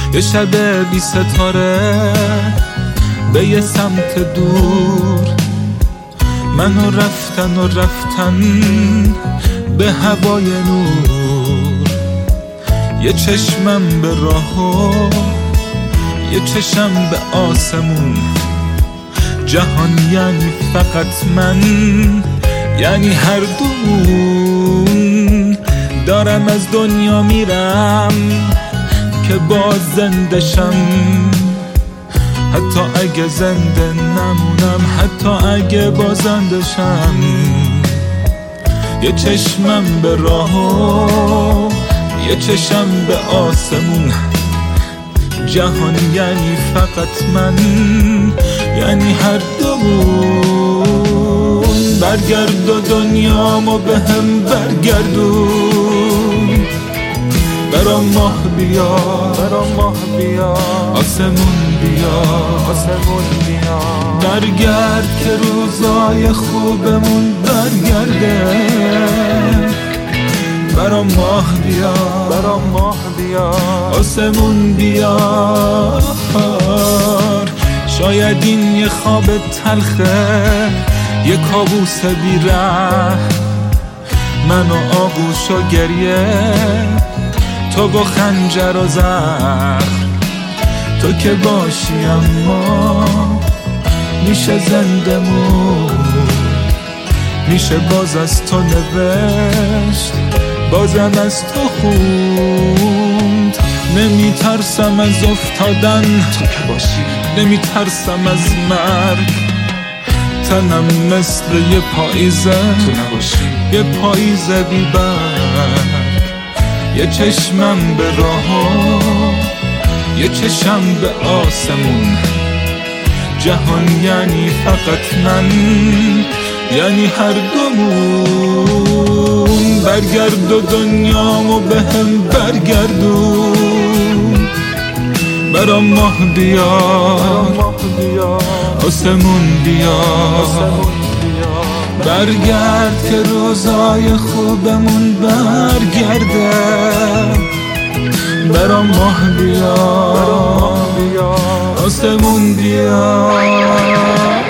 یه شب بی ستاره به یه سمت دور، منو رفتن به هوای نور. یه چشمم به راه و یه چشم به آسمون، جهان یعنی فقط من، یعنی هر دومون. دارم از دنیا میرم که باز زنده شم، حتی اگه زنده نمونم، حتی اگه بازنده شم. یه چشمم به راه و یه چشم به آسمون، جهان یعنی فقط من، یعنی هر دومون. برگرد و دنیامو به هم برگردون، برام ماه بیا، آسمون بیا، برگرد که روزای خوبمون برگرده. برام ماه بیا، آسمون بیا. شاید این یه خواب تلخه، یه کابوس بی‌ره، من و آغوش و گریه، تو با خنجر و زخم. تو که باشی اما میشه زنده مون، میشه باز از تو نوشت، بازم از تو خوند. نمیترسم از افتادن، تو که باشی نمیترسم از مرگ. تنم مثل یه پاییزه، تو نباشی یه پاییزه بی برگ. یه چشمم به راه و یه چشم به آسمون، جهان یعنی فقط من، یعنی هر دومون. برگرد و دنیامو به هم برگردون، برام ماه بیا، آسمون بیا. برگرد که روزای خوبمون برگرده، برام ماه بیا، آسمون بیا.